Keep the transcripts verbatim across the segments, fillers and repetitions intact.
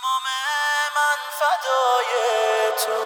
تمام من فدای تو.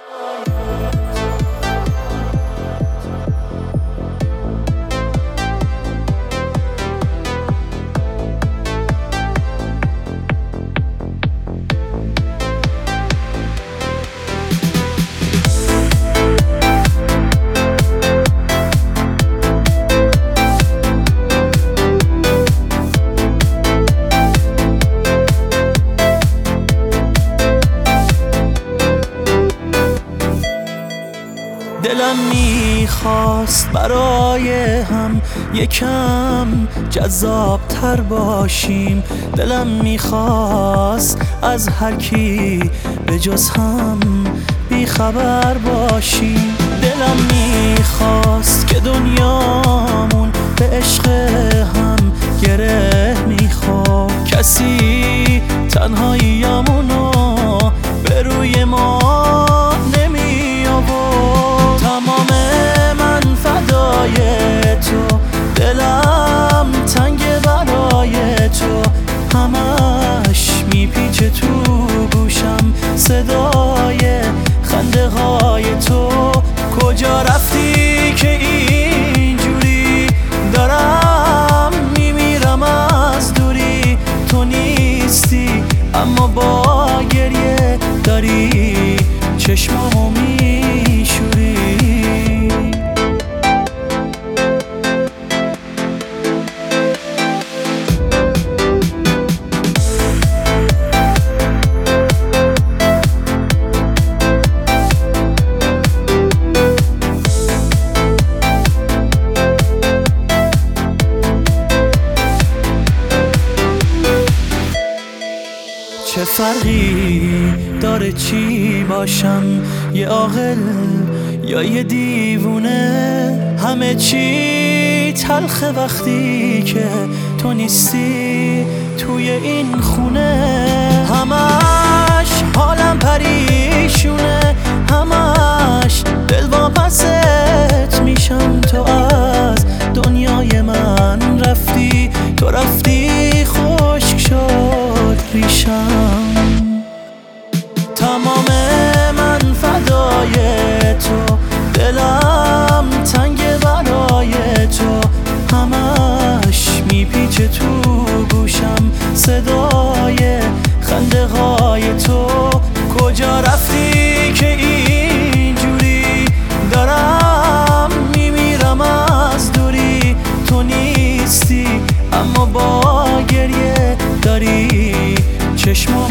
دلم میخواست برای هم یکم جذاب تر باشیم، دلم میخواست از هر کی به جز هم بیخبر باشیم، دلم میخواست که دنیامون به عشق هم گره میخورد، کسی تنهاییامونو به روی ما نمی آورد. تمام من فدای تو، دلم تنگ برای تو، همش میپیچه تو گوشم صدای خنده های تو. کجا رفتی که اینجوری دارم میمیرم از دوری، تو نیستی اما با گریه داری چشمامو میشوری. چه فرقی داره چی باشم، یه عاقل یا یه دیوونه؟ همه چی تلخه وقتی که تو نیستی توی این خونه، همش حالم پریشونه، همش دل واپست میشم. تو از دنیای من رفتی، تو رفتی خشک شد ریشم. تمام من فدای تو، دلم تنگ برای تو، همش میپیچه تو گوشم صدای خنده های تو. کجا رفتی که اینجوری دارم میمیرم از دوری، تو نیستی اما با گریه داری چشمام